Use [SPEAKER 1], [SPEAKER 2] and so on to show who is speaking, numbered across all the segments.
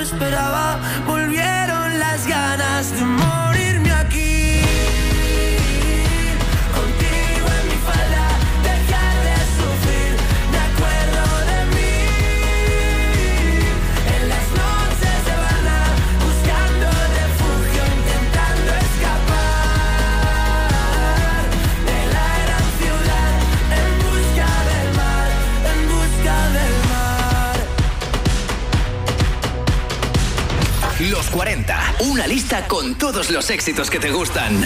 [SPEAKER 1] esperaba. Volvieron las ganas de morirme aquí. Contigo en mi falda, dejar de sufrir. Me acuerdo de mí. En las noches de Habana, buscando refugio, intentando escapar de la gran ciudad, en busca del mar, en busca del mar.
[SPEAKER 2] Los 40, una lista con todos los éxitos que te gustan.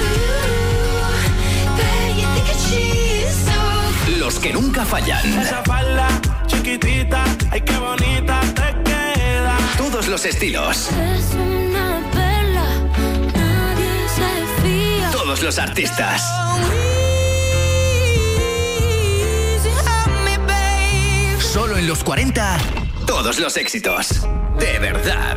[SPEAKER 2] Los que nunca fallan.
[SPEAKER 1] Esa falda chiquitita, ay qué bonita te queda.
[SPEAKER 2] Todos los estilos.
[SPEAKER 3] Es una perla, nadie se fía.
[SPEAKER 2] Todos los artistas. Solo en los 40, todos los éxitos. De verdad.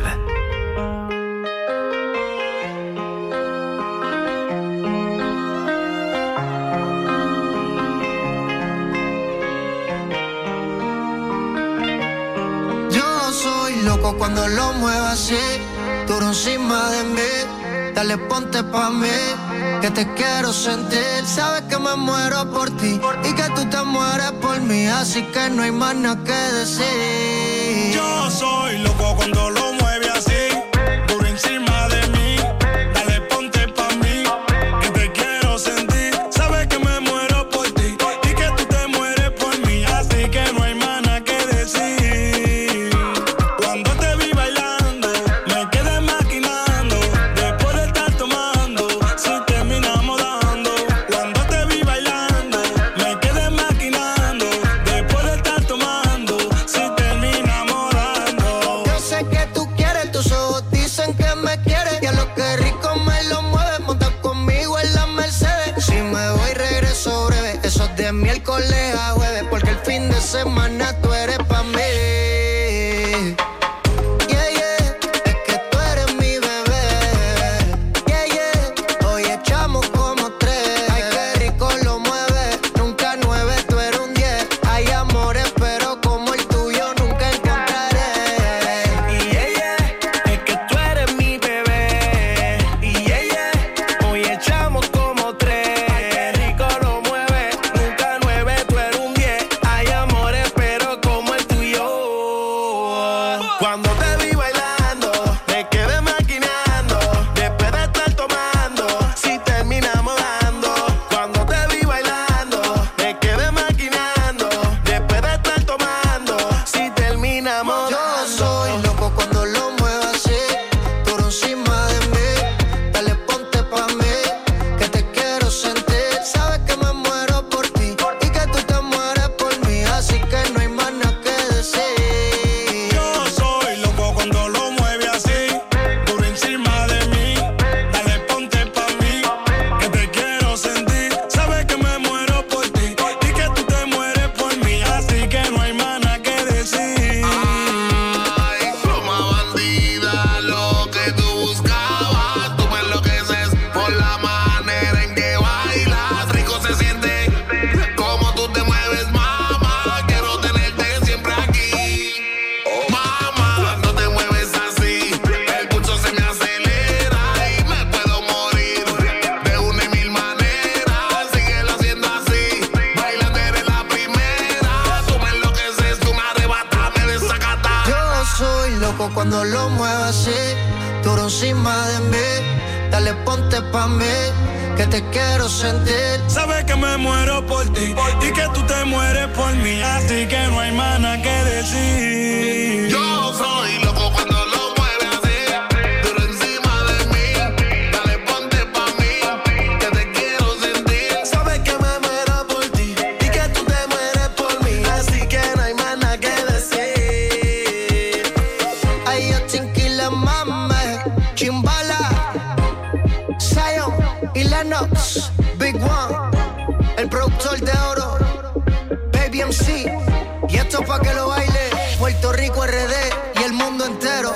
[SPEAKER 4] Yo soy loco cuando lo muevo así, duro encima de mí. Dale, ponte pa' mí, que te quiero sentir. Sabes que me muero por ti y que tú te mueres por mí, así que no hay más nada que decir.
[SPEAKER 1] Yo soy loco cuando lo mueve así, duro encima de mí. Dale, ponte pa' mí, que te quiero sentir. Sabes que me muero por ti y que tú te mueres por mí, así que no hay más nada que decir. Cuando te vi bailando, me quedé maquinando. Después de estar tomando, si terminamos dando. Cuando te vi bailando, me quedé maquinando. Después de estar tomando, si terminamos dando.
[SPEAKER 4] Yo sé que tú quieres, tus ojos dicen que me quieres. Y a lo que rico me lo mueves, monta conmigo en la Mercedes. Si me voy regreso breve, eso de miércoles a jueves, porque el fin de semana tú eres pa' mí. Yeah, yeah, es que tú eres mi bebé. Yeah, yeah, hoy echamos como 3. Ay, qué rico lo mueve, nunca 9, tú eres un 10. Hay amores, pero como el tuyo nunca encontraré.
[SPEAKER 1] Y yeah, es que tú eres mi bebé. Y yeah, hoy echamos como 3. Ay, qué rico lo mueve, nunca 9, tú eres un 10. Hay amores, pero como el tuyo. Cuando te vi bailando, me quedé maquinando. Después de estar tomando, si terminamos dando. Cuando te vi bailando, me quedé maquinando. Después de estar tomando, si terminamos
[SPEAKER 4] Yo
[SPEAKER 1] dando.
[SPEAKER 4] soy loco cuando lo muevo así, duro encima de mí. Dale, ponte pa' mí, que te quiero sentir. Sabes que me muero por ti y que tú te mueres por mí, así que no hay más nada que decir.
[SPEAKER 1] Yo soy loco cuando lo mueve así, duro encima de mí. Dale, ponte pa' mí, que te quiero sentir. Sabes que me muero por ti y que tú te mueres por mí, así que no hay más nada que decir.
[SPEAKER 5] Ay, pluma bandida, lo que tú buscabas. Tú me enloqueces por la manera en que bailas. Rico se siente como tú te mueves, mamá. Quiero tenerte siempre aquí. Mamá, cuando te mueves así, el pulso se me acelera y me puedo morir de una y mil maneras. Síguelo haciendo así, bailando eres la primera. Tú me enloqueces, tú me arrebatas, me desacatas.
[SPEAKER 4] Yo soy loco cuando lo muevo así, duro encima de mí. Dale, ponte pa' mí, que te quiero sentir.
[SPEAKER 1] Sabes que me muero por ti y que tú te mueres por mí, así que no hay más nada que decir.
[SPEAKER 5] Yo soy loco cuando lo mueve así, duro encima de mí. Dale, ponte pa' mí, que te quiero sentir.
[SPEAKER 1] Sabes que me muero por ti y que tú te mueres por mí, así que no hay más nada que decir.
[SPEAKER 4] Ay, yo Tinky mame, Chimbala, Zion y Lennox, Big One, el productor de oro, Baby MC. Y esto pa' que lo baile Puerto Rico, RD y el mundo entero.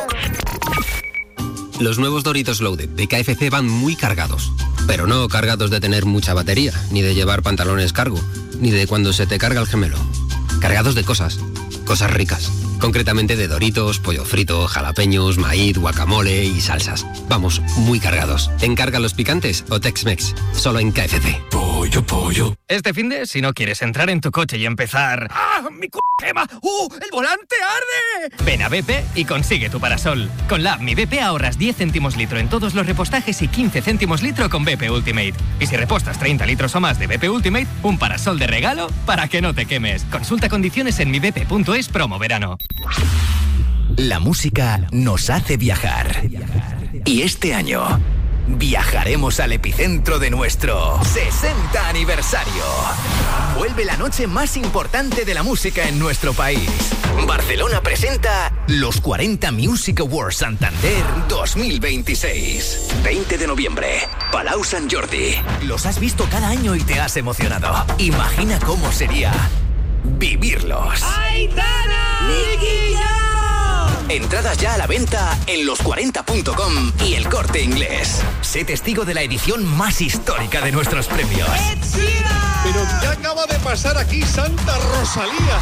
[SPEAKER 6] Los nuevos Doritos Loaded de KFC van muy cargados. Pero no cargados de tener mucha batería, ni de llevar pantalones cargo, ni de cuando se te carga el gemelo. Cargados de cosas ricas. Concretamente de Doritos, pollo frito, jalapeños, maíz, guacamole y salsas. Vamos, muy cargados. ¿Encarga los picantes o Tex-Mex? Solo en KFC.
[SPEAKER 7] Pollo.
[SPEAKER 8] Este finde, si no quieres entrar en tu coche y empezar... ¡Ah, mi quema! ¡El volante arde! Ven a BP y consigue tu parasol. Con la app Mi BP ahorras 10 céntimos litro en todos los repostajes y 15 céntimos litro con BP Ultimate. Y si repostas 30 litros o más de BP Ultimate, un parasol de regalo para que no te quemes. Consulta condiciones en mibp.es promo verano.
[SPEAKER 2] La música nos hace viajar. Y este año viajaremos al epicentro de nuestro 60 aniversario. Vuelve la noche más importante de la música en nuestro país. Barcelona presenta los 40 Music Awards Santander 2026. 20 de noviembre, Palau Sant Jordi. Los has visto cada año y te has emocionado. Imagina cómo sería vivirlos.
[SPEAKER 9] ¡Aitana! ¡Nicky Jam!
[SPEAKER 2] Entradas ya a la venta en los40.com y El Corte Inglés. Sé testigo de la edición más histórica de nuestros premios.
[SPEAKER 10] Pero ¿qué acaba de pasar aquí, Santa Rosalía?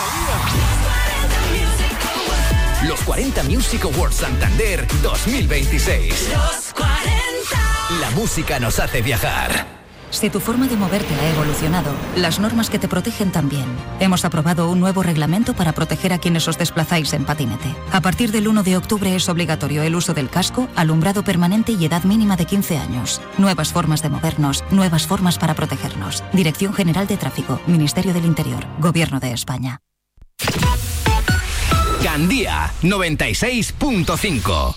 [SPEAKER 2] Los 40 Music Awards Santander 2026.
[SPEAKER 9] Los 40.
[SPEAKER 2] La música nos hace viajar.
[SPEAKER 11] Si tu forma de moverte ha evolucionado, las normas que te protegen también. Hemos aprobado un nuevo reglamento para proteger a quienes os desplazáis en patinete. A partir del 1 de octubre es obligatorio el uso del casco, alumbrado permanente y edad mínima de 15 años. Nuevas formas de movernos, nuevas formas para protegernos. Dirección General de Tráfico, Ministerio del Interior, Gobierno de España.
[SPEAKER 2] Gandía 96.5.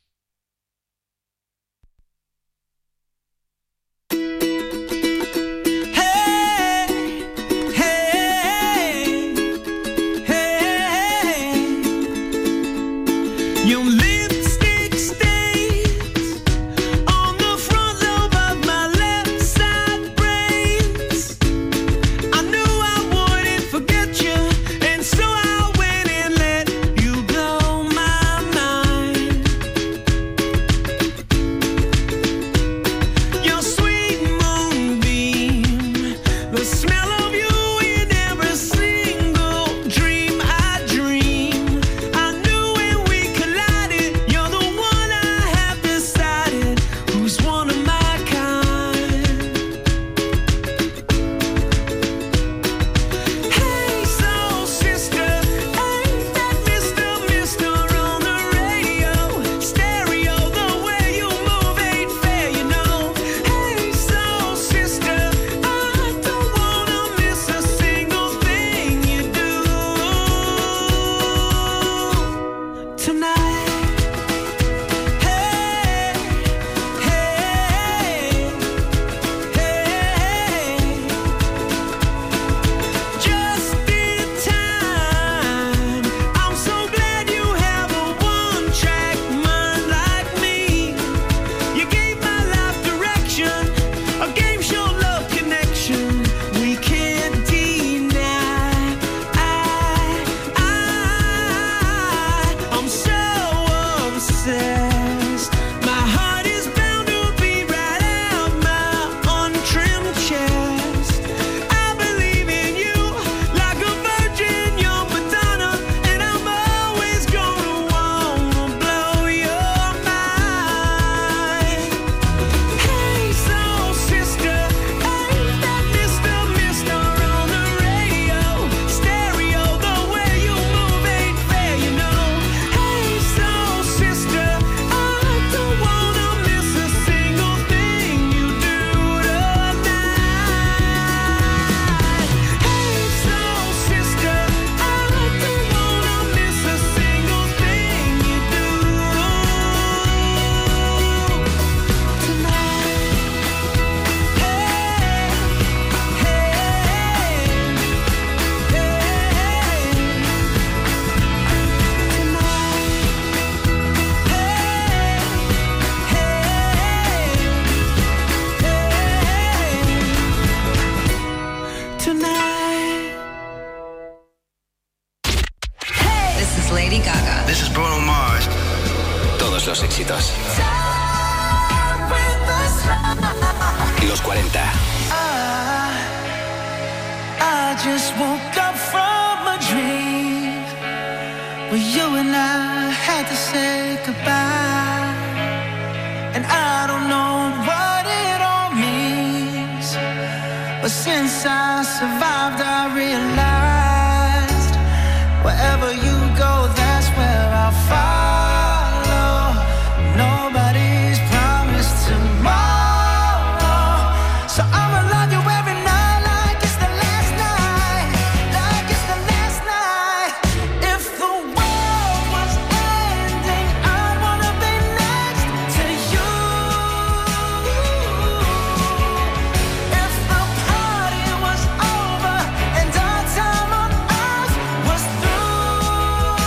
[SPEAKER 2] Los éxitos. Los 40.
[SPEAKER 9] I just woke up from a dream.
[SPEAKER 7] Well, you and I had to say goodbye, and I don't know what it all means, but since I survived I realized wherever you go, that's where I'll follow. Nobody's promised tomorrow, so I'ma love you every night like it's the last night, like it's the last night. If the world was ending, I'd wanna be next to you. If the party was over and our time on earth was through,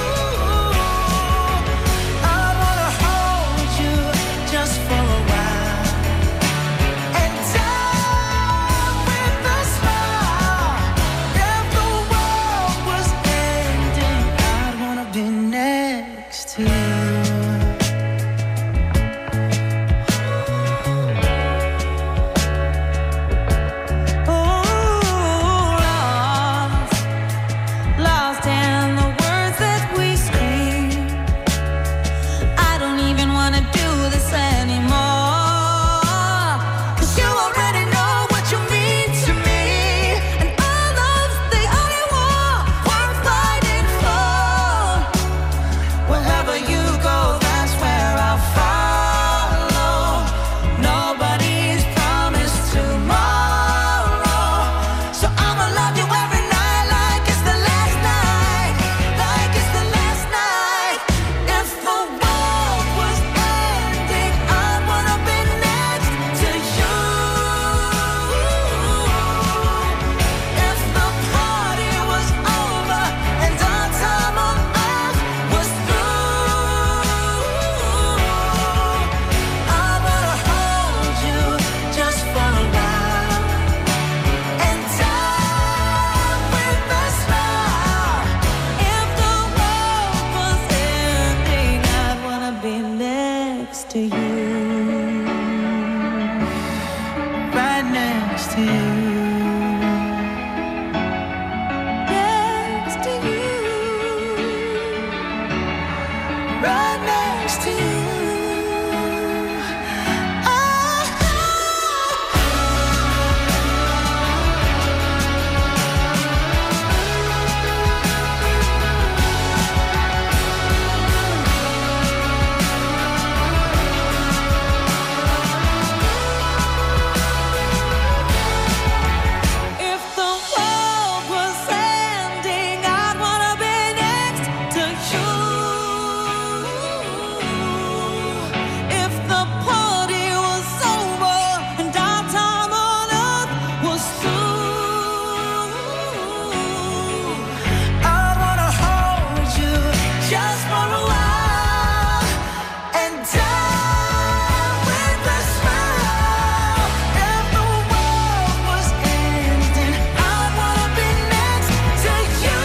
[SPEAKER 7] I'd wanna hold you just for a while and die with a smile. If the world was ending, I'd wanna be next to you. Lost in the words that we scream. I don't even wanna do this anymore, 'cause you already know what you mean to me, and our love's the only war worth fighting for. Wherever you go, that's where I'll follow. Nobody's promised tomorrow, so I'ma love you every night like it's the last night, like it's the last night. If the world was ending, I'd wanna be next to you. If the party was over and our time on earth was through, I'd wanna hold you just for a while and die with a smile. If the world was ending, I'd wanna be next to you, right next to you, next to you, right next to you. If the world was ending, I'd wanna be next to you. If the party was over and our time on earth was through, I'd wanna hold you just for a while and die with a smile. If the world was ending, I'd wanna be next to you.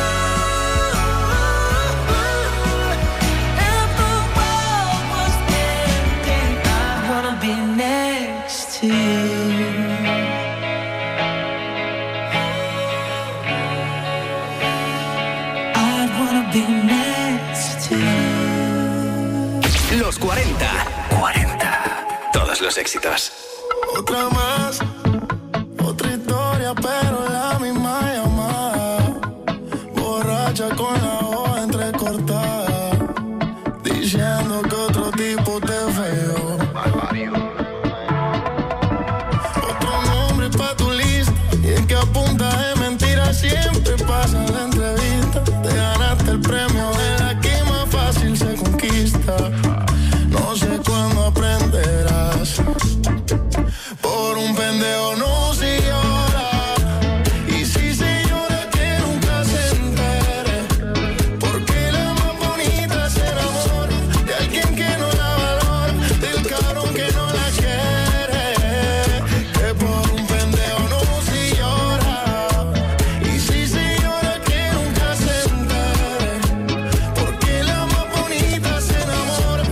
[SPEAKER 7] If the world was ending, I'd wanna be next to you. I'd wanna be next to you.
[SPEAKER 2] Los 40. 40. Todos los éxitos.
[SPEAKER 5] Otra más, otra historia, pero la misma llamada. Borracha con la hoja entrecortada, diciendo que otro tipo te falló. Otro nombre pa' tu lista, y es que a punta de mentiras siempre pasa la entrevista. Te ganaste el premio de la que más fácil se conquista. No sé cuándo aprenderás. Por un pendejo no se llora, y si se llora que nunca se entere, porque la más bonita se enamora de alguien que no la valora, del cabrón que no la quiere. Que por un pendejo no se llora, y si se llora que nunca se entere, porque la más bonita se enamora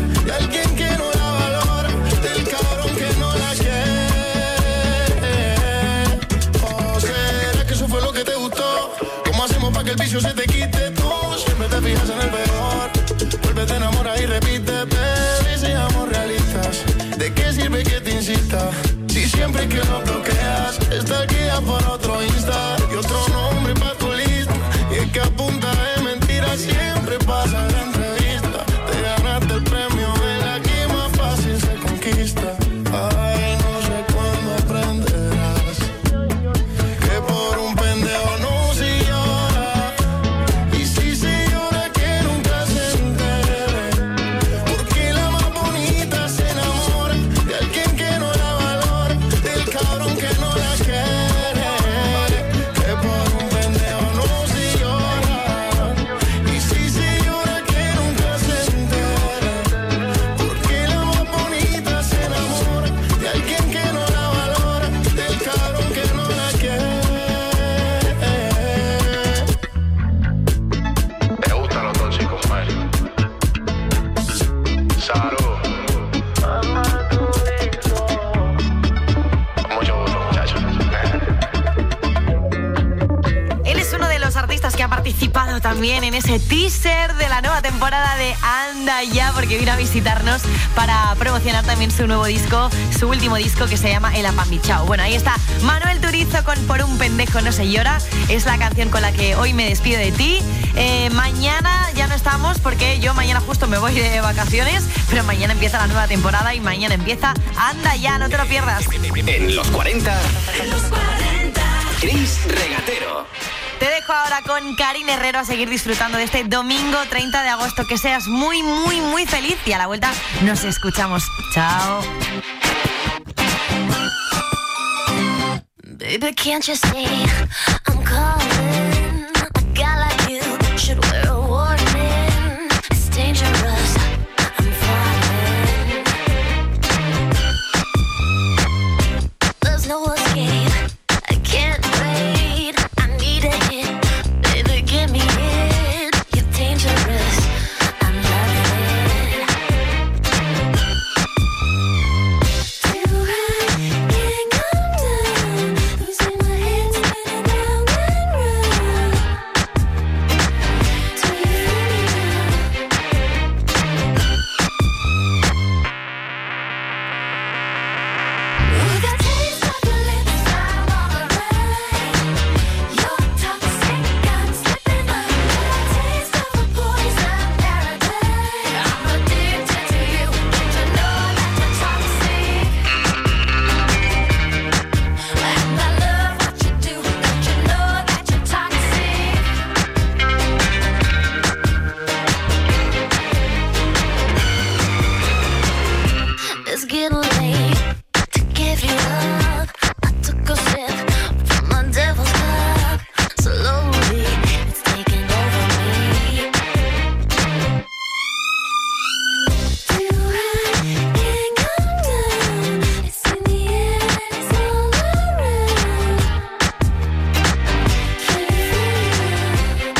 [SPEAKER 12] también en ese teaser de la nueva temporada de Anda Ya, porque vino a visitarnos para promocionar también su nuevo disco, su último disco, que se llama El Apambichao. Bueno, ahí está Manuel Turizo con Por un pendejo no se llora. Es la canción con la que hoy me despido de ti. Mañana ya no estamos, porque yo mañana justo me voy de vacaciones, pero mañana empieza la nueva temporada y mañana empieza Anda Ya, no te lo pierdas.
[SPEAKER 2] En los 40, Chris Regatero.
[SPEAKER 12] Te dejo ahora con Karine Herrero a seguir disfrutando de este domingo 30 de agosto. Que seas muy, muy, muy feliz y a la vuelta nos escuchamos. Chao.
[SPEAKER 3] Baby, can't you see I'm calling? A guy like you should wear a warning. It's dangerous, I'm falling. There's no escape, I can't wait. I need a hit, baby, give me it. You're dangerous, I'm loving it. Too high, can't come down. Losing my head, spinning round and round. Do you with a taste of your lips, I'm on a ride. You're toxic, I'm slipping under. Taste of a poison paradise. I'm addicted to you. Don't you know that you're toxic? And I love what you do. Don't you know that you're toxic? It's getting late to give you up. I took a sip from my devil's cup. Slowly, it's taking over me. Too high, can't come down. It's in the air and it's all around. Can you feel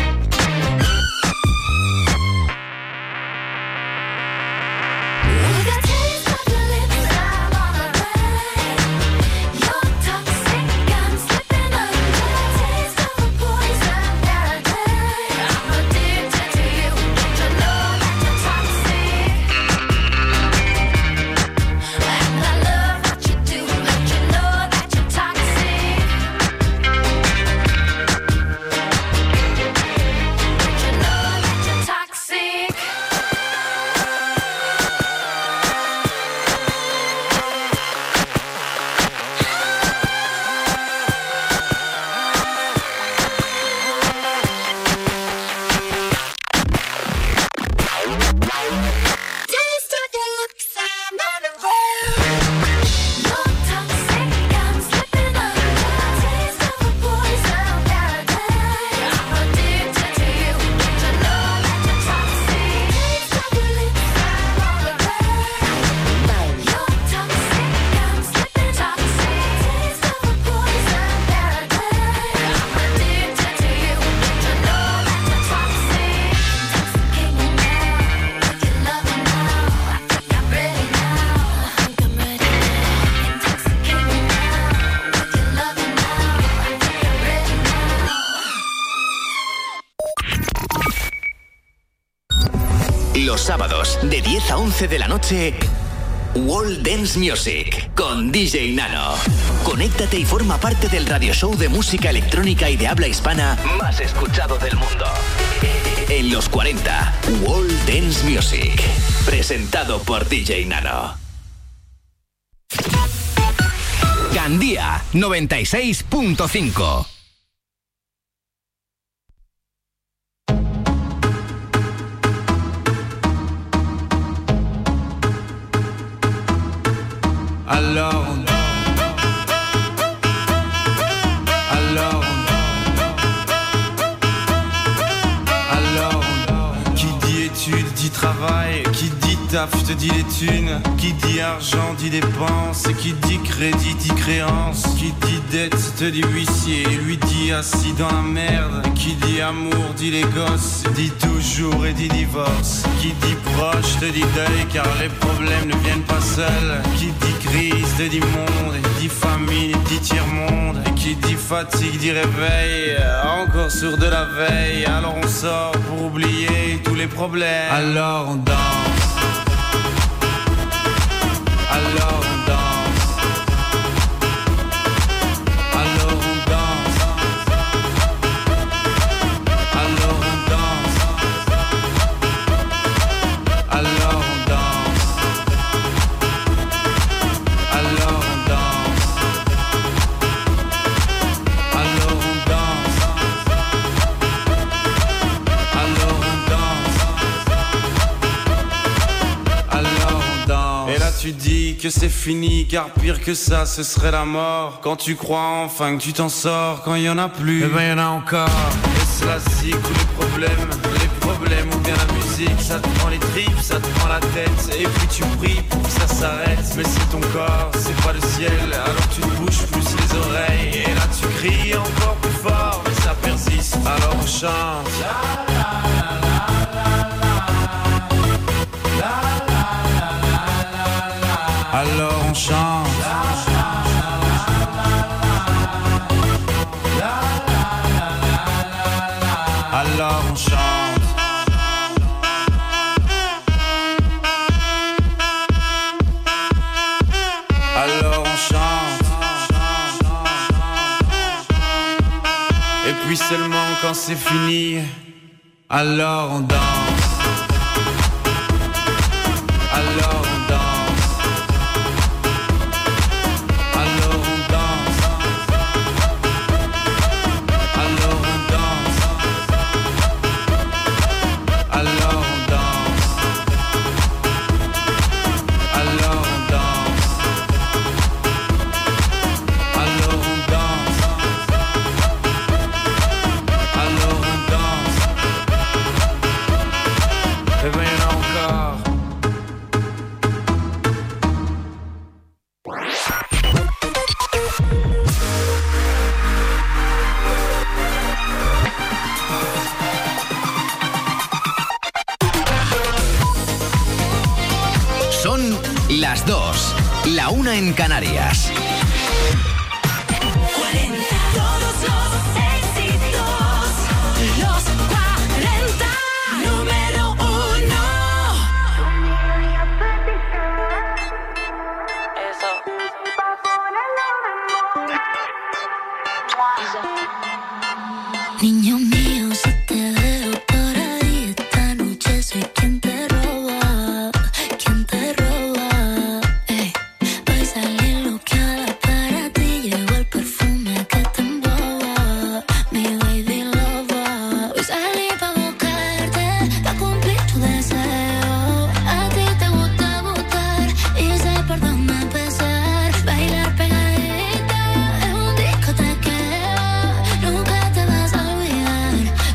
[SPEAKER 3] with a taste of your lips, I'm on a ride. You're toxic, I'm slipping under. Taste of a poison paradise. I'm addicted to you. Don't you know that you're toxic? And I love what you do. Don't you know that you're toxic? Don't you know that you're toxic? Taste of your lips, I'm on a roll. You're toxic, I'm slipping under. Taste of a poison paradise. I'm addicted to you. Don't you know that you're toxic? Taste of your lips, I'm on a roll. You're toxic, I'm slipping toxic. Taste of a poison paradise. I'm addicted to you. Don't you know that you're toxic? Intoxicate me now with your loving now. I think I'm ready now. I think I'm ready now. Intoxicate me now with your loving now. I think I'm ready now.
[SPEAKER 2] Los sábados de 10 a 11 de la noche, World Dance Music con DJ Nano. Conéctate y forma parte del radio show de música electrónica y de habla hispana más escuchado del mundo. En los 40, World Dance Music. Presentado por DJ Nano. Gandía 96.5.
[SPEAKER 13] Alone, alone. Qui dit études dit travail, qui dit taf te dit les thunes. Qui dit argent dit dépense. Et qui dit crédit dit créance. Qui dit dette te dit huissier. Lui dit assis dans la merde. Et qui dit amour dit les gosses. Dit toujours et dit divorce. Qui dit proche te dit deuil car les problèmes ne viennent pas seuls. Qui dit crise te dit monde. Et dit famine dit tiers-monde. Et qui dit fatigue dit réveil. Encore sur de la veille. Alors on sort pour oublier tous les problèmes. Alors on danse. Alors on danse. Alors on danse. Alors on danse. Alors on danse. Alors on danse. Alors on danse. Alors on danse. Alors on danse. Et là tu dis que c'est fini car pire que ça ce serait la mort. Quand tu crois enfin que tu t'en sors. Quand il y en a plus, eh ben y en a encore. Et cela zig tous les problèmes ou bien la musique. Ça te prend les tripes, ça te prend la tête. Et puis tu pries pour que ça s'arrête. Mais c'est ton corps, c'est pas le ciel. Alors tu te bouges plus les oreilles. Et là tu cries encore plus fort. Mais ça persiste, alors on chante. Alors on chante. Alors on chante. Alors on chante. Et puis seulement quand c'est fini, alors on danse. Alors on danse. Alors on danse. Alors on danse. Alors on danse. Alors on danse. Alors on danse. Alors on danse. Et ben y'en a encore.
[SPEAKER 2] Son las 2, la 1 en Canarias.
[SPEAKER 3] Todos los éxitos, los 40, número 1.
[SPEAKER 14] Niño mío, si te veo por ahí esta noche soy quien te roba, quien te roba. Ey, voy a salir loqueada para ti, llevo el perfume que te emboba, mi baby lover. Hoy salí pa' buscarte, pa' cumplir tu deseo. A ti te gusta gustar y sé por dónde empezar. Bailar pegadita es un discotequeo, nunca te vas a olvidar.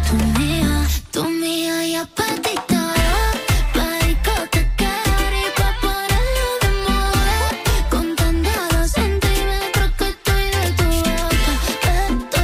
[SPEAKER 14] Tú mía y apatito, pa' discotecar y pa' ponerlo de moda. Contando los centímetros que estoy de tu boca,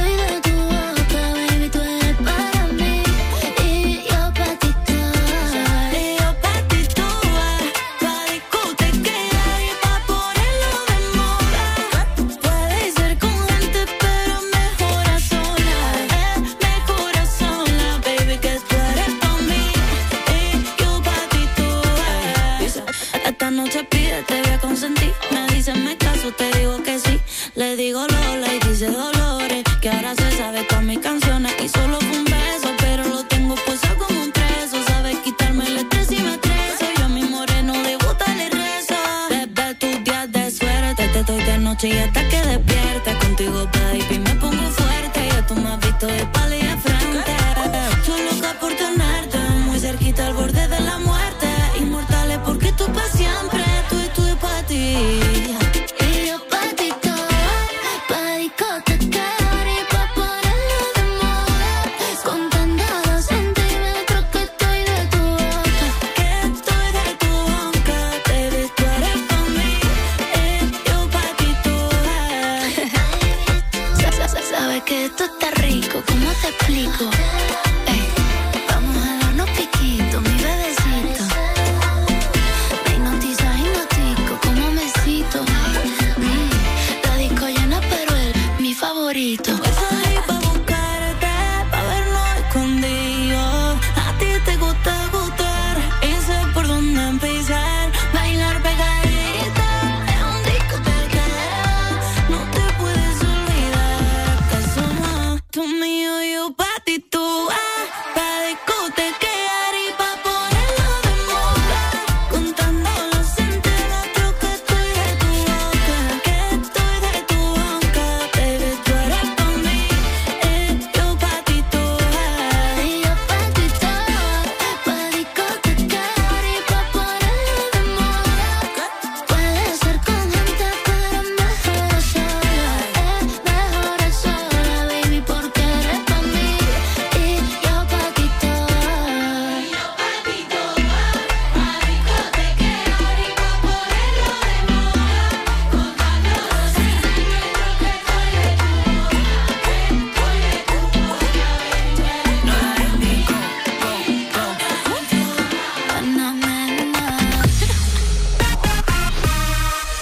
[SPEAKER 14] baby, tú eres para mí y yo pa' ti toda. Y yo pa' ti toda, pa' discotecar y pa' ponerlo de moda. Puedes ser con gente pero mejor a solas, mejor a solas, baby, que tú eres pa' mí y yo pa' ti toda. Esta noche pide, te voy a consentir. Me dicen me caso, te digo que sí. Le digo Lola y dice Dolores, que ahora se sabe todas mis canciones y solo fue un beso, pero lo tengo puesto como un preso. Sabe quitarme el estrés y me estreso. Yo a mi moreno de gusta le rezo. Desde tus días de suerte te doy de noche y hasta que despierta. Contigo, baby, me pongo fuerte. Ya tú me has visto de espalda y de frente. Estoy loca por tenerte muy cerquita al borde de la muerte. Inmortales porque tú pa' siempre, tú y pa' ti. Y yo pa' ti toda, pa' discotecar y pa' ponerlo de moda. Contando los centímetros que estoy de tu boca,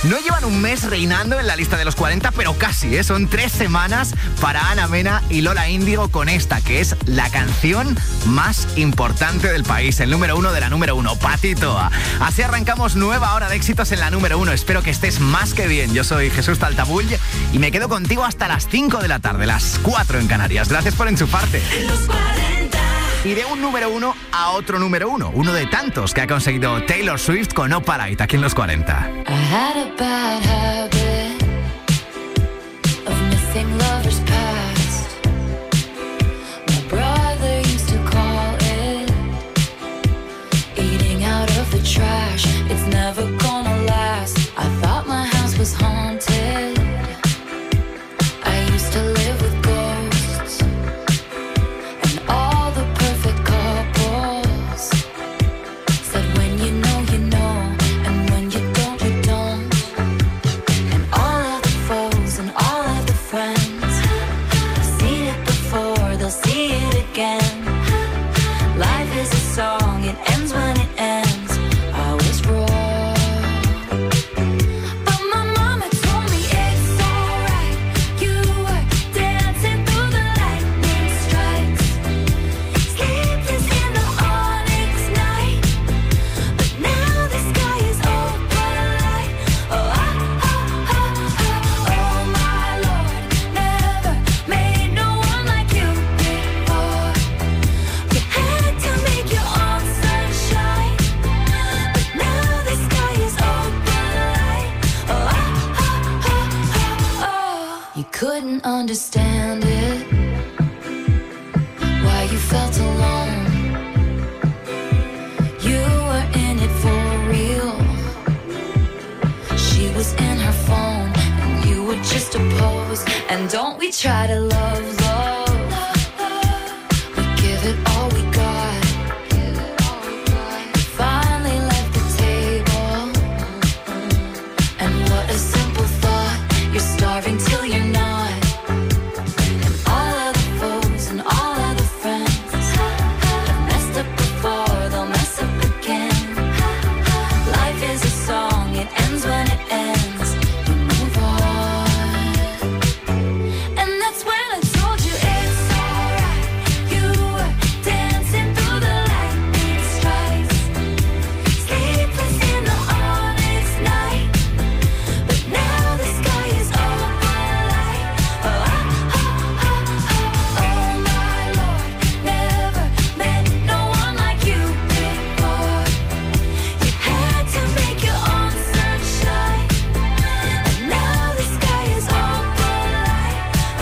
[SPEAKER 15] No llevan un mes reinando en la lista de los 40, pero casi, ¿eh? Son 3 semanas para Ana Mena y Lola Índigo con esta, que es la canción más importante del país, el número 1 de la número 1, Patito. Así arrancamos nueva hora de éxitos en la número 1. Espero que estés más que bien. Yo soy Jesús Taltabull y me quedo contigo hasta las 5 de la tarde, las 4 en Canarias. Gracias por enchufarte.
[SPEAKER 9] Los 40.
[SPEAKER 15] Y de un número 1 a otro número 1, uno de tantos que ha conseguido Taylor Swift con Opalite aquí en los 40.
[SPEAKER 14] I had a bad habit of missing lovers past. My brother used to call it eating out of the trash. It's never gonna last. I thought my house was haunted. I used to live with ghosts and all the perfect couples said when you know you know, and when you don't you don't. And all of the foes and all of the friends have seen it before, they'll see it again. Life is a song, it ends when it ends. I was wrong, but my mama told me it's alright. You were dancing through the lightning strikes, sleepless in the onyx night. But now the sky is open light. Oh, oh my Lord, never made no one like you before. You had to make your own sunshine, but now the sky is open light. Oh, you couldn't understand it, why you felt alone. You were in it for real. She was in her phone, and you were just a pose. And don't we try to love, love? We give it all we got. Finally left the table, and what a simple thought. You're starving till you're not. And all of the foes and all of the friends have messed up before, they'll mess up again. Life is a song, it ends when it ends. You move on. And that's when I told you it's alright. You were dancing through the lightning strikes, sleepless in the onyx night. But now the sky is open light. Oh my Lord, never met no one like you before. You had to make your own sunshine, and now the sky is open light.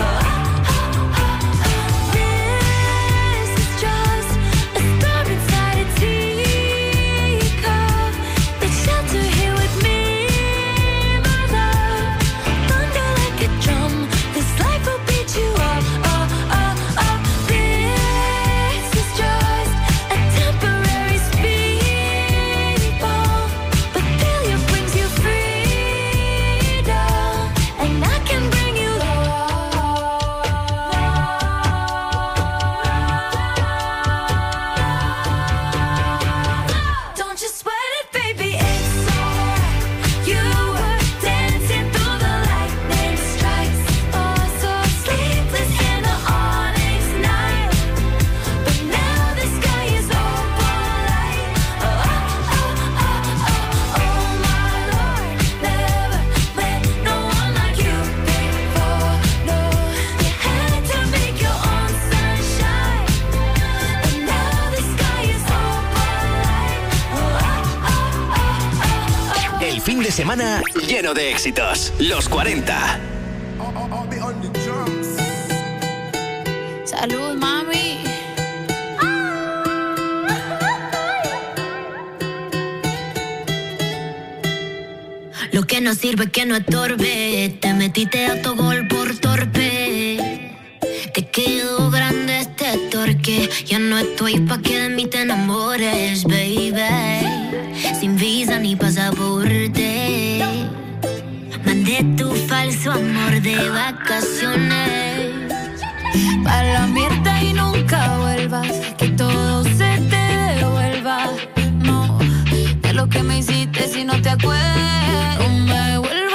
[SPEAKER 14] This is just a storm inside a teacup. Let's shelter here with me, my love. Thunder like a drum, this life will beat you up. This is just a temporary speed bump, but failure brings you freedom, and I can bring you love. Don't you sweat it, baby, it's alright. You were dancing through the lightning strikes, oh so sleepless in the onyx night. But now the sky is open light. Oh my Lord, never met no one like you before. No, you had to make your own sunshine, and now the sky is open light.
[SPEAKER 2] El fin de semana lleno de éxitos. Los 40.
[SPEAKER 14] Salud, mami. Lo que no sirve que no estorbe. Te metiste autogol por torpe. Te quedó grande este torque. Ya no estoy pa' que de mí te enamores, baby. Sin visa ni pasaporte. Mandé tu falso amor de vacaciones. Pa' la mierda y nunca vuelvas. Que todo se te devuelva. No, de lo que me hiciste si no te acuerdas. No me vuelvas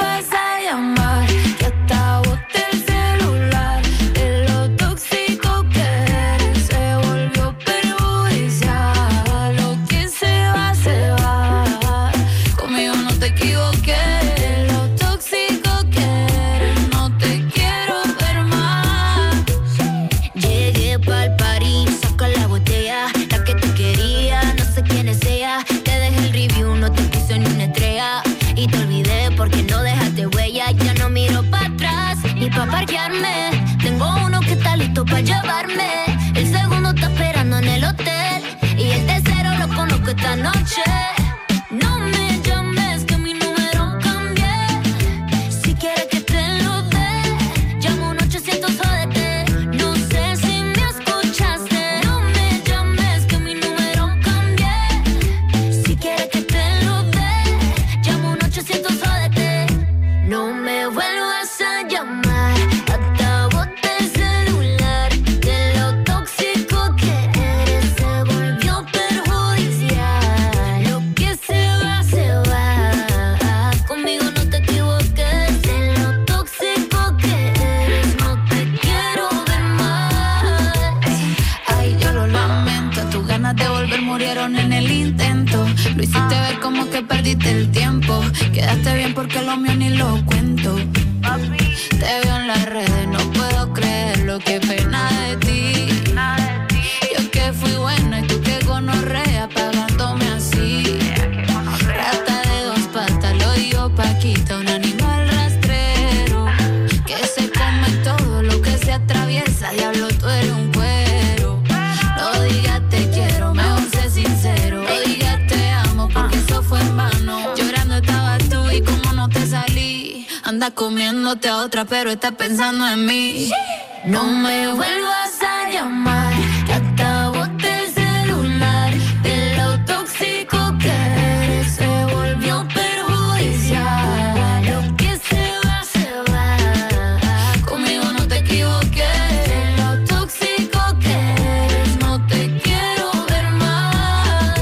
[SPEAKER 16] que perdiste el tiempo. Quedaste bien porque lo mío ni lo cuento. Te veo en las redes, no puedo creerlo, qué pena de ti. Yo que fui buena y tú que gonorrea pagándome así. Rata de dos patas, lo digo Paquita, un animal rastrero que se come todo lo que se atraviesa. Diablo, tú eres un cuero. No digas te quiero, mejor sé sincero. No digas te amo porque eso fue en vano. Llorando estabas tú y como no te salí. Anda comiéndote a otra pero estás pensando en mí. No me vuelvas a llamar, que hasta boté el celular. De lo tóxico que eres se volvió perjudicial. Lo que se va, conmigo no te equivoqué. De lo tóxico que eres no te quiero ver más.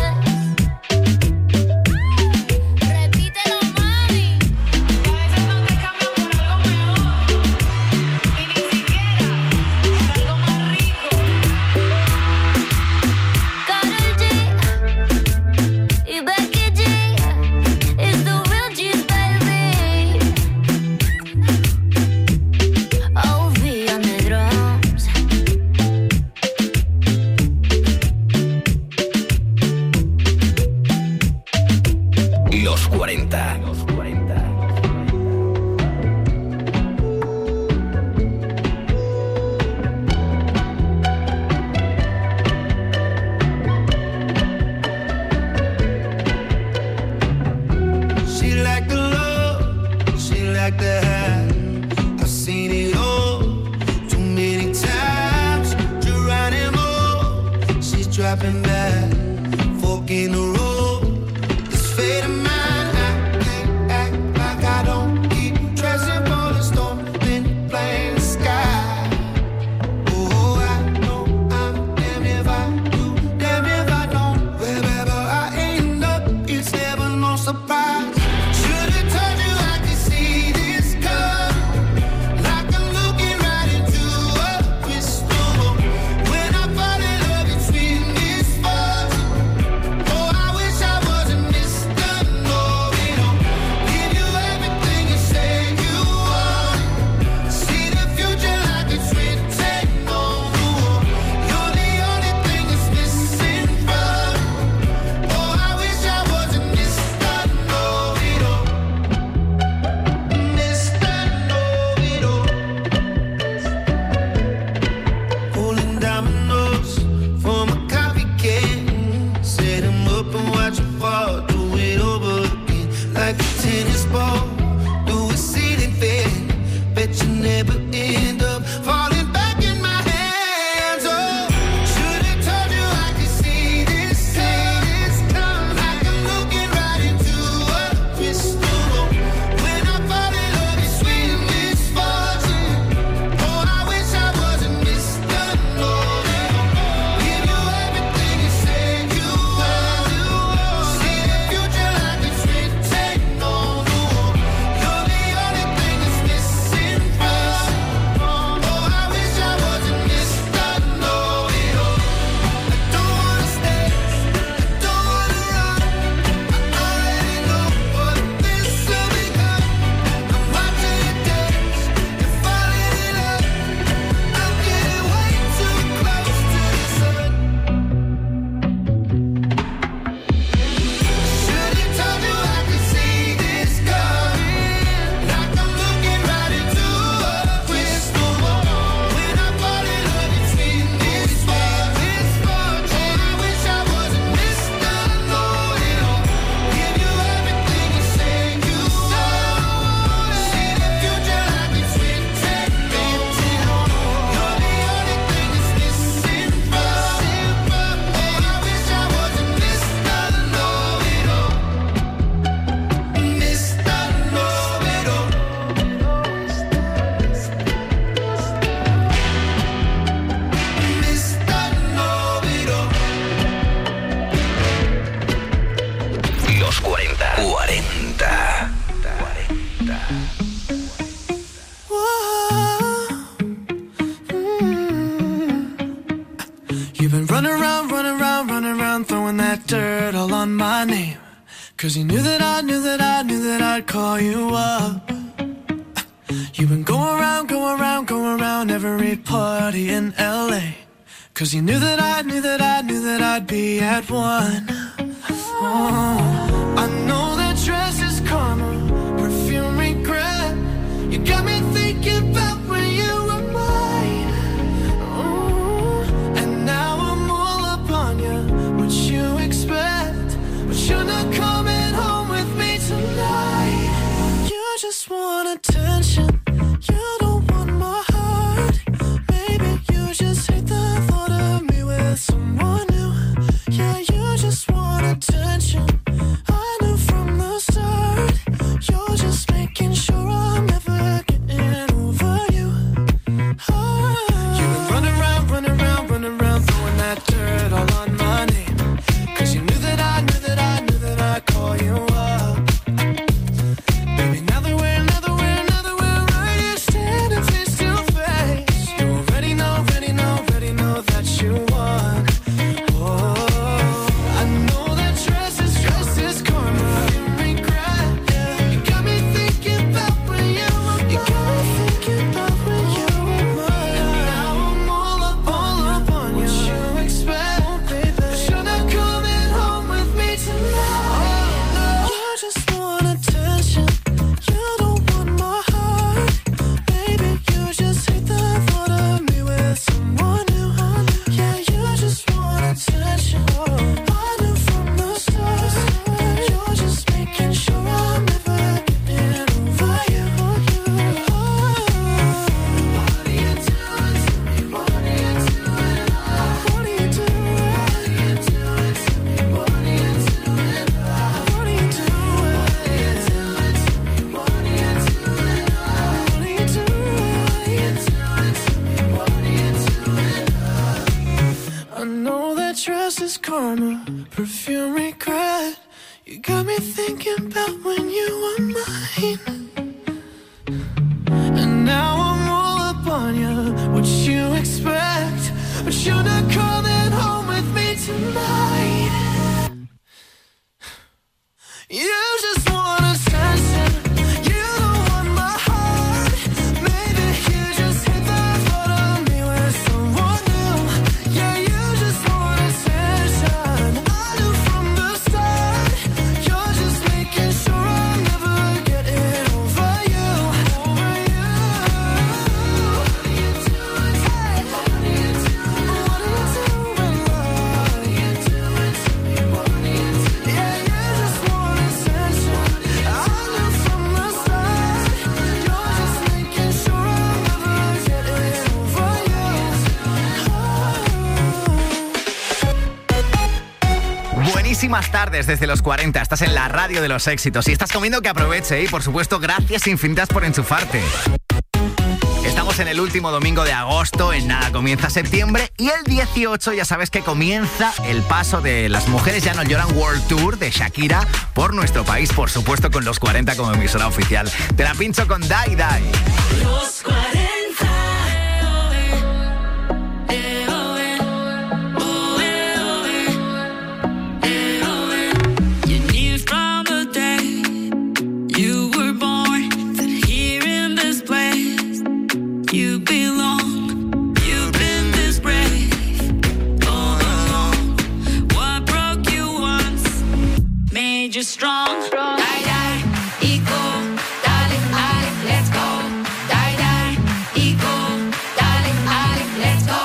[SPEAKER 16] Repítelo, mami. Que a veces no te cambian por algo mejor. Y ni siquiera por algo más rico. Karol G y Becky G is the real G's, baby. OV on the drums.
[SPEAKER 2] Los 40.
[SPEAKER 7] She like the love, she like the high. I've seen it all too many times. Geronimo, she's dropping back, fork in the road. This fate of mine, I can't act like I don't keep dressing for the storm, then playing the sky. Oh, I know I'm damn if I do, damn if I don't. Wherever I end up, it's never no surprise. Should've told you I could see this coming, like I'm looking right into a crystal. When I fall in love, it's been this far. Oh, I wish I wasn't Mr. Know-it-all. Give you everything you say you want. See the future like it's written on the wall. You're the only thing that's missing from. Oh, I wish I wasn't Mr. Know-it-all. Mr. Know-it-all. Pulling dominoes from a coffee can. Set 'em up and watch 'em fall. Do it over again like a tennis ball. Do a ceiling fan. Bet you never end up falling back in my hands. Oh, should've told you I could see this coming. Like I'm looking right into a crystal. When I fall in love, it's sweet misfortune. Oh, I wish I wasn't Mr. Know-it-all. Give you everything you say you want. See the future like it's written on the wall. You're the only thing that's missing from. Oh, I wish I wasn't Mr. Know-it-all. I don't wanna stay, I don't wanna run. I already know what this will become. I'm watching you dance, you're falling in love. I'm getting way too close to the sun. Should've told you I could see this coming. Like I'm looking right into a crystal ball. When I fall in love, it's been this far. Oh, I wish I wasn't Mr. Know-it-all. Give you everything you say you want. See the future like it's written on. You're the only thing that's missing from. Oh, I wish I wasn't Mr. Know-it-all. Mr. Know-it-all. Mr. Know-it-all.
[SPEAKER 2] Los 40. 40.
[SPEAKER 7] You've been running around, throwing that dirt all on my name. 'Cause you knew that I knew that I knew that I'd call you up. You've been going around every party in LA. 'Cause you knew that I knew that I knew that I'd be at one. Oh, I know that dress is karma, perfume regret. You got me thinking about when you were mine. Oh, and now I'm all up on you. What you expect? But you're not coming home with me tonight. You just want attention. You don't want my heart. Maybe you just hate the thought of me with someone new. Yeah, you just want attention. I knew from the start. You're just making sure I'm never getting over you. Oh, you've been running around, throwing that dirt all on my name. 'Cause you knew that I knew that I knew that I'd call you up. Baby, now that we're right here standing face to face, you already know that you won. Oh, I know that dress is karma, regret. Yeah, you got me thinking about when you were mine. You got me thinking about when you were mine. Now I'm all up on you. What you expect, baby? But you're not coming home with me tonight. You just want attention. You don't want my heart. Baby, you just hate the thought of me with someone new. Yeah, you just want attention. I knew from the start. You're just making sure I'm never getting over you. What are you doing to me? What are you doing? What are you doing to me? What are you doing? What are you doing? What are you doing? I know that dress is karma, perfume regret. You got me thinking about when you were mine. And now I'm all up on you. What you expect? But you're not coming home with me tonight. You just want attention. You don't want my heart. Maybe you just hate the thought of me with someone new. Yeah, you just want attention. I knew from the start. You're just making sure I'm never getting over you. Over you. What are you doing? Hey, what are you doing? What are you doing? What are you doing to me? What are you doing? Yeah, you just want attention. I knew from the start. You're just making sure I'm never getting over you.
[SPEAKER 15] Buenísimas tardes desde los 40. Estás en la radio de los éxitos. Si estás comiendo, que aproveche. Y por supuesto, gracias infinitas por enchufarte. Estamos en el último domingo de agosto, en nada comienza septiembre, y el 18 ya sabes que comienza el paso de Las Mujeres Ya No Lloran World Tour de Shakira por nuestro país, por supuesto con los 40 como emisora oficial. Te la pincho con Die Die.
[SPEAKER 9] Los 40. You knew from the day you were born that here in this place you belong. You've been this brave all along. What broke you once made you strong. Die, die, equal, darling, let's go. Die, die, equal, darling, let's go.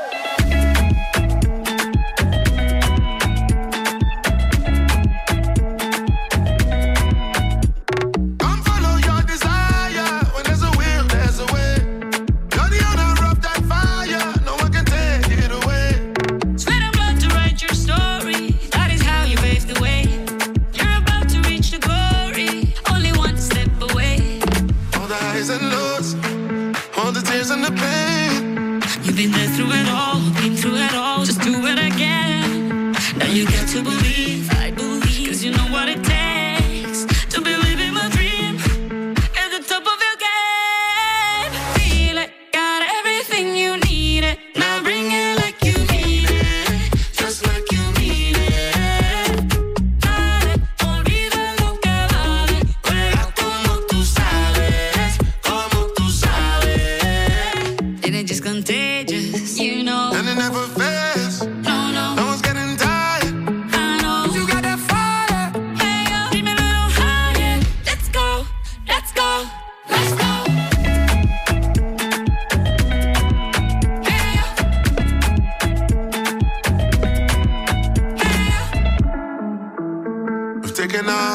[SPEAKER 5] Come follow your desire. When there's a will, there's a way. You're the owner of that fire. No one can take it away.
[SPEAKER 9] Sweat and blood to write your story. That is how you pave the way. You're about to reach the glory. Only one step away.
[SPEAKER 5] All the highs and lows, all the tears and the pain.
[SPEAKER 9] You've been there through it all, been through it all. Just do it again. Now you get to believe, I believe. 'Cause you know what it takes to believe in my dream. At the top of your game. Feel it, got everything you need it. Now bring it like you mean it. Just like you mean it. Got it, only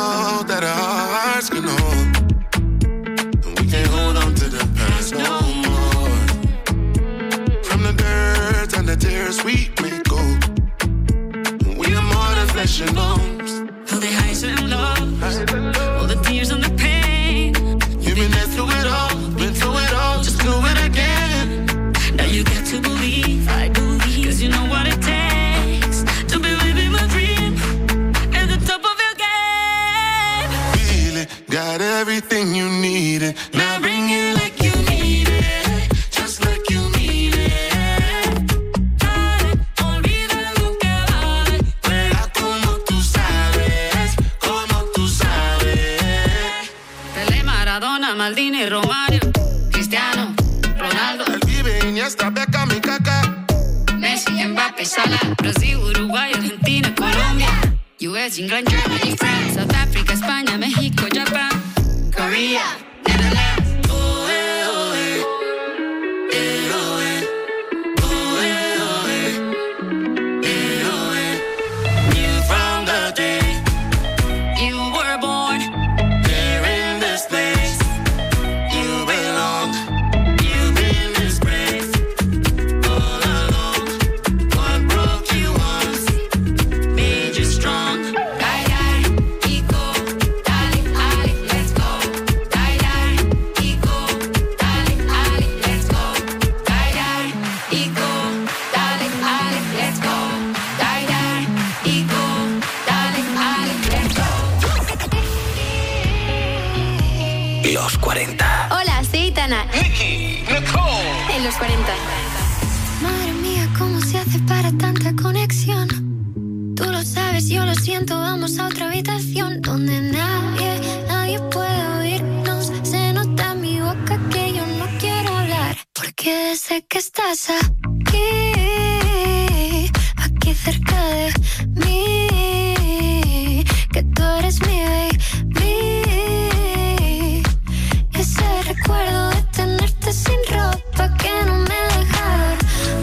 [SPEAKER 5] know that our hearts can hold. And we can't hold on to the past no more. From the dirt and the tears we make gold. And we are more than flesh and bones.
[SPEAKER 9] All the highs and lows, all the tears and the pain.
[SPEAKER 5] You've been there through it all, been through it all, just do it again.
[SPEAKER 9] Now you got to believe, I believe, cause you know what it takes to be living my dream at the top of your game.
[SPEAKER 5] Feel it, got everything you needed. Now bring it like you need it, just like you need it.
[SPEAKER 9] Dale, olvida lo que vale.
[SPEAKER 5] Juega como tú sabes, como tú sabes.
[SPEAKER 9] Pelé, Maradona, Maldini, Romario, Cristiano, Ronaldo,
[SPEAKER 5] Iniesta, Beckham y Kaká.
[SPEAKER 9] Messi, Mbappé, Salah, Brasil, Uruguay, Argentina, Colombia, US, England, Germany, France, South Africa, España, México, Japan, Korea, Netherlands.
[SPEAKER 5] Oh, eh, oh, eh. Eh, oh, eh. Oh, eh, oh, eh. Eh, oh, eh. Knew from the day
[SPEAKER 9] You were born,
[SPEAKER 5] there in this place, you belong. You've been disgraced all along. What broke you once
[SPEAKER 9] made you strong. Die, die, ego, dale, ale, let's go. Die, die, ego, dale, ale, let's go. Die, die, ego, dale, ale, let's go. Die, die, ego, dale, ale, let's go.
[SPEAKER 2] Los 40.
[SPEAKER 16] Hola, soy Itana.
[SPEAKER 2] Nicky, Nicole.
[SPEAKER 16] En los 40. Madre mía, ¿cómo se hace para tanta conexión? Tú lo sabes, yo lo siento, vamos a otra habitación donde nadie puede oírnos. Se nota en mi boca que yo no quiero hablar, porque sé que estás aquí cerca de mí, que tú eres mi baby. Ese recuerdo de tenerte sin ropa que no me deja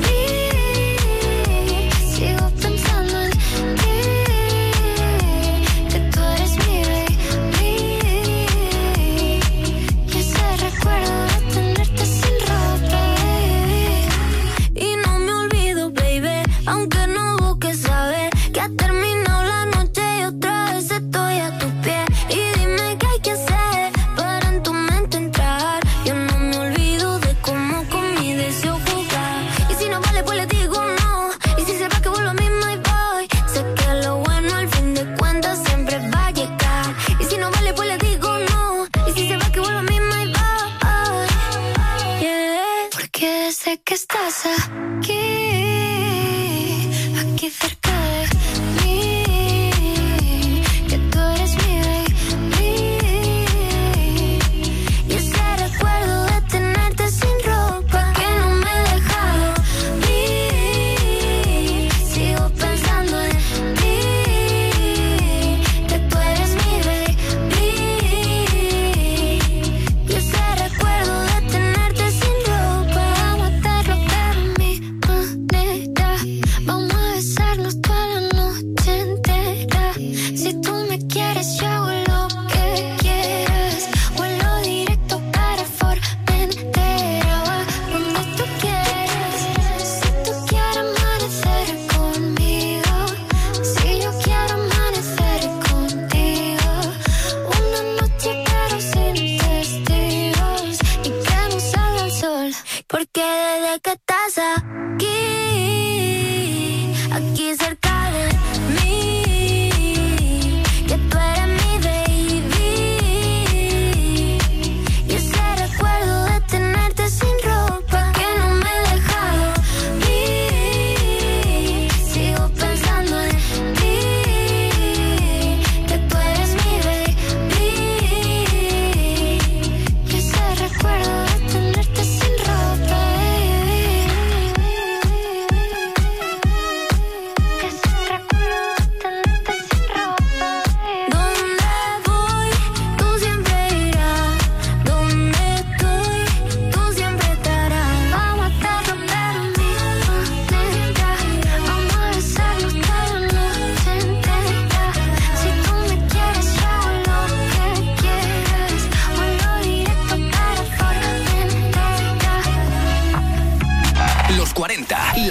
[SPEAKER 16] dormir. Sigo pensando en ti, que tú eres mi baby.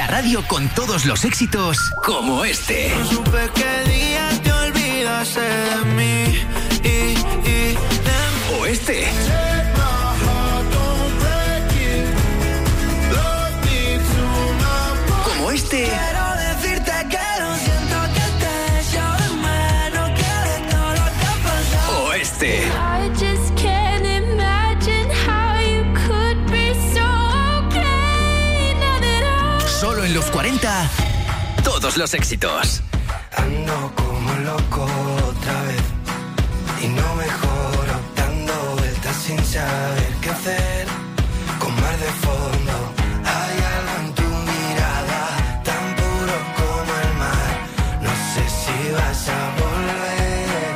[SPEAKER 2] radio con todos los éxitos como este.
[SPEAKER 7] No supe qué día te olvidaste de mí
[SPEAKER 2] O este. Como este.
[SPEAKER 7] Quiero decirte que lo siento, que te echo de menos, que de todo lo que ha pasado.
[SPEAKER 2] O este.
[SPEAKER 3] I just can't imagine how you could be so okay now that I...
[SPEAKER 2] Solo en los 40, todos los éxitos.
[SPEAKER 17] Ando como loco otra vez y no mejoro, dando vueltas sin saber qué hacer. Con mar de fondo, hay algo en tu mirada, tan puro como el mar. No sé si vas a volver.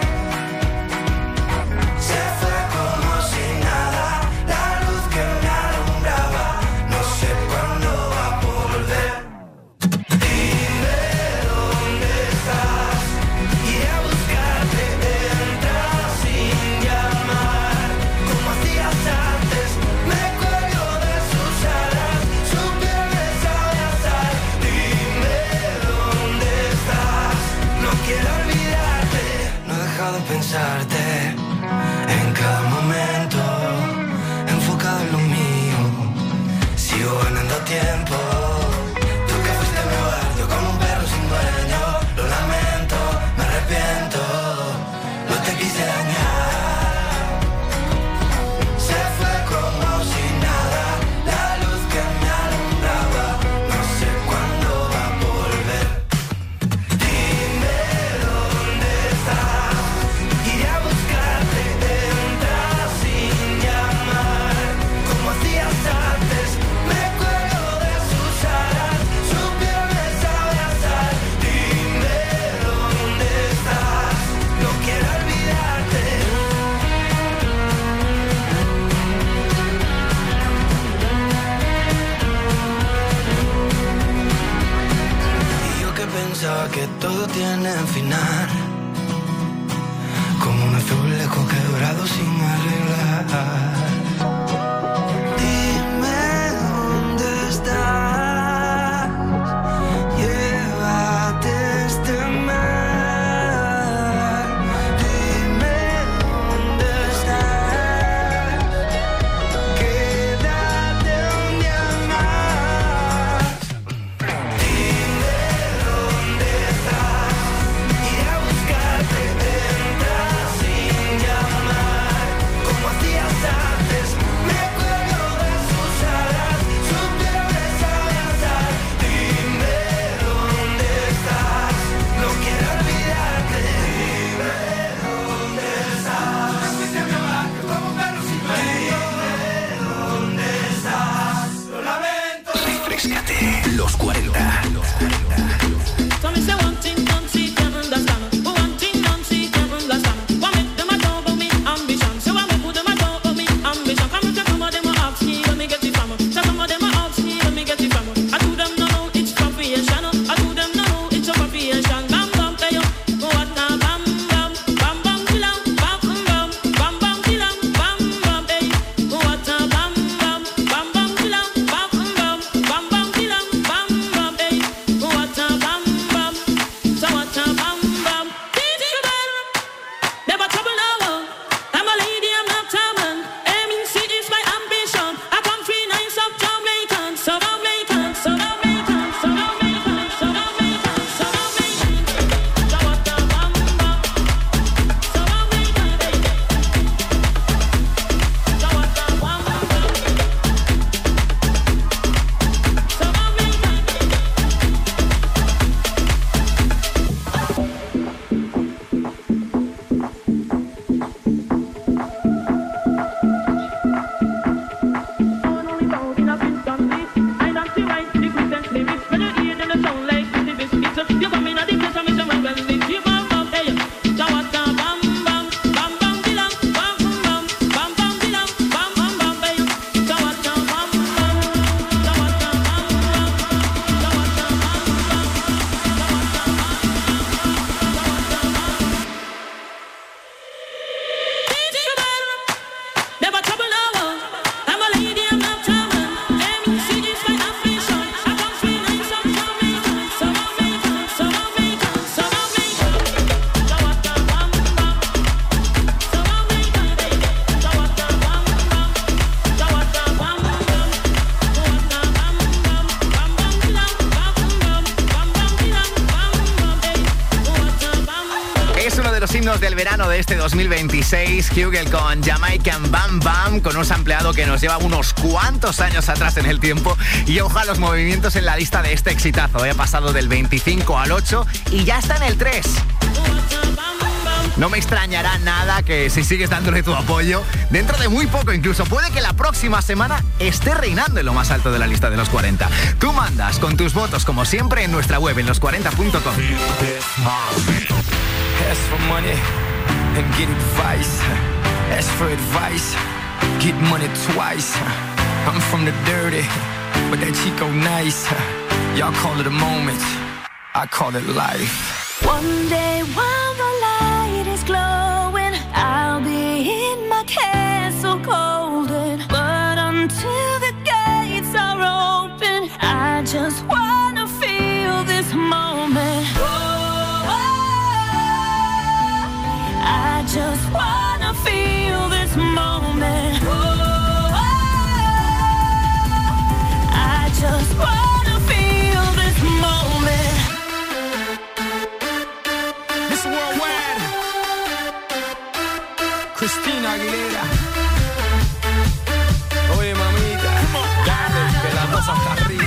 [SPEAKER 17] Se fue como si nada, la luz que me alumbraba. No sé cuándo va a volver. Dime dónde estás, iré a buscarte, entrar sin llamar. Como hacías antes, me cuelgo de sus alas, su piel me sabe a sal. Dime dónde estás, no quiero olvidarte. No he dejado de pensarte en cada momento, enfocado en lo mío. Sigo ganando tiempo. Tú que fuiste mi hogar, yo como un perro sin dueño. Lo lamento, me arrepiento, no te quise dañar. Se fue como si nada, la luz que me alumbraba. No sé cuándo va a volver. Dime dónde estás, iré a buscarte, entrar sin llamar. Como hacías antes, me cuelgo de sus alas, su piel me sabe a sal. Dime dónde estás, no quiero olvidarte. Y yo que pensaba que todo tiene final, como un azulejo quebrado sin arreglar. Dime dónde estás, llévate este mar. Dime dónde estás, quédate un día más. Dime dónde estás, iré a buscarte, entrar sin llamar. Como hacías antes, me cuelgo de sus alas, su piel me sabe a sal. Dime dónde estás, no quiero olvidarte. Dime dónde estás, me fuiste a mi hogar, yo como un perro sin dueño. Dime dónde estás, lo lamento.
[SPEAKER 2] Refrescate. Los 40.
[SPEAKER 9] So me say one thing, don't see, can't understand. One thing, don't see, can't understand. What make them a talk about me ambition? So what make them a talk about me ambition? Come and some of them a ask me where me get it from. So some of them a ask me where me get it from. I do them know it's profession. I do them know it's a profession. Bam bam, hey yo, what now? Bam bam, bam bam, chill bam bam, bam bam, chill bam bam, hey. What now? Bam bam, bam bam, chill bam bam, bam bam, chill bam bam,
[SPEAKER 15] verano de este 2026, Hugel con Jamaican Bam Bam, con un sampleado que nos lleva unos cuantos años atrás en el tiempo, y ojalá los movimientos en la lista de este exitazo. Ha pasado del 25 al 8 y ya está en el 3. No me extrañará nada que si sigues dándole tu apoyo, dentro de muy poco incluso, puede que la próxima semana esté reinando en lo más alto de la lista de los 40. Tú mandas con tus votos, como siempre, en nuestra web, en los40.com.
[SPEAKER 18] Ask for money and get advice. Ask for advice, get money twice. I'm from the dirty, but that Chico nice. Y'all call it a moment, I call it life.
[SPEAKER 3] One day while the light is glowing, I'll be in my castle golden. But until the gates are open, I just wanna feel this moment. I just wanna feel this moment. I just wanna feel this moment.
[SPEAKER 18] This worldwide, Christina Aguilera. Oye, mamita, dale, que la cosa está arriba.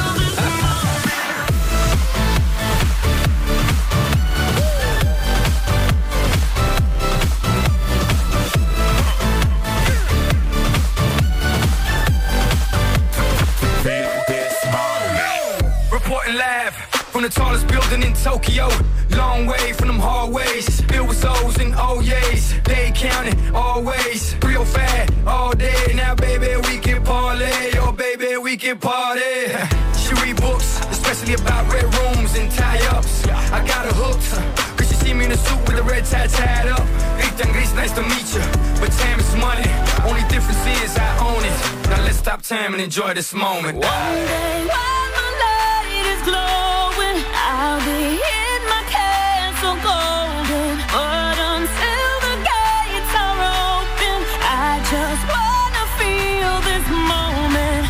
[SPEAKER 18] Reporting live from the tallest building in Tokyo. Long way from them hallways. Filled with O's and O's. They counting always. Real fat all day. Now, baby, we can parlay. Oh, baby, we can party. She read books, especially about red rooms and tie-ups. I got her hooked. Cause she see me in a suit with a red tie tied up. Ethan Grease, nice to meet you. But time is money. Only difference is I own it. Now let's stop time and enjoy this moment.
[SPEAKER 3] One day while the light is glowing, I'll be in my castle golden. But until the gates are open, I just wanna feel this moment.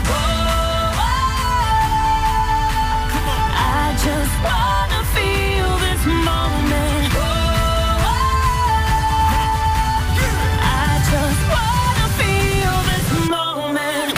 [SPEAKER 3] I just wanna feel this moment. I just wanna feel this moment.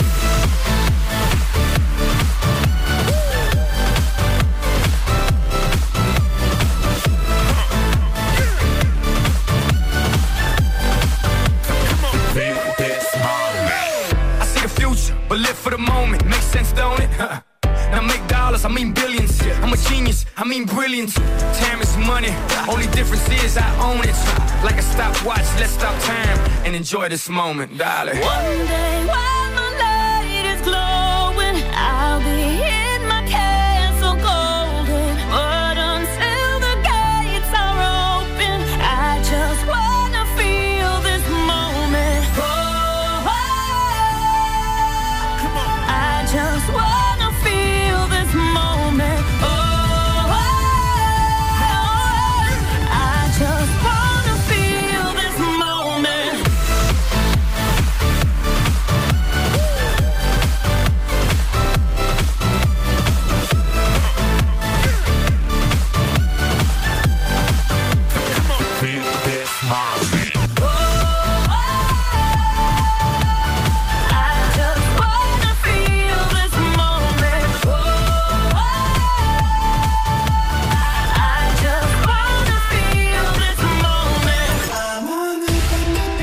[SPEAKER 18] I see the future, but live for the moment. Makes sense, don't it? Now make dollars, I mean billions. I'm a genius, I mean brilliant. Time is money, only difference is I own it. Like a stopwatch, let's stop time and enjoy this moment, darling.
[SPEAKER 3] One day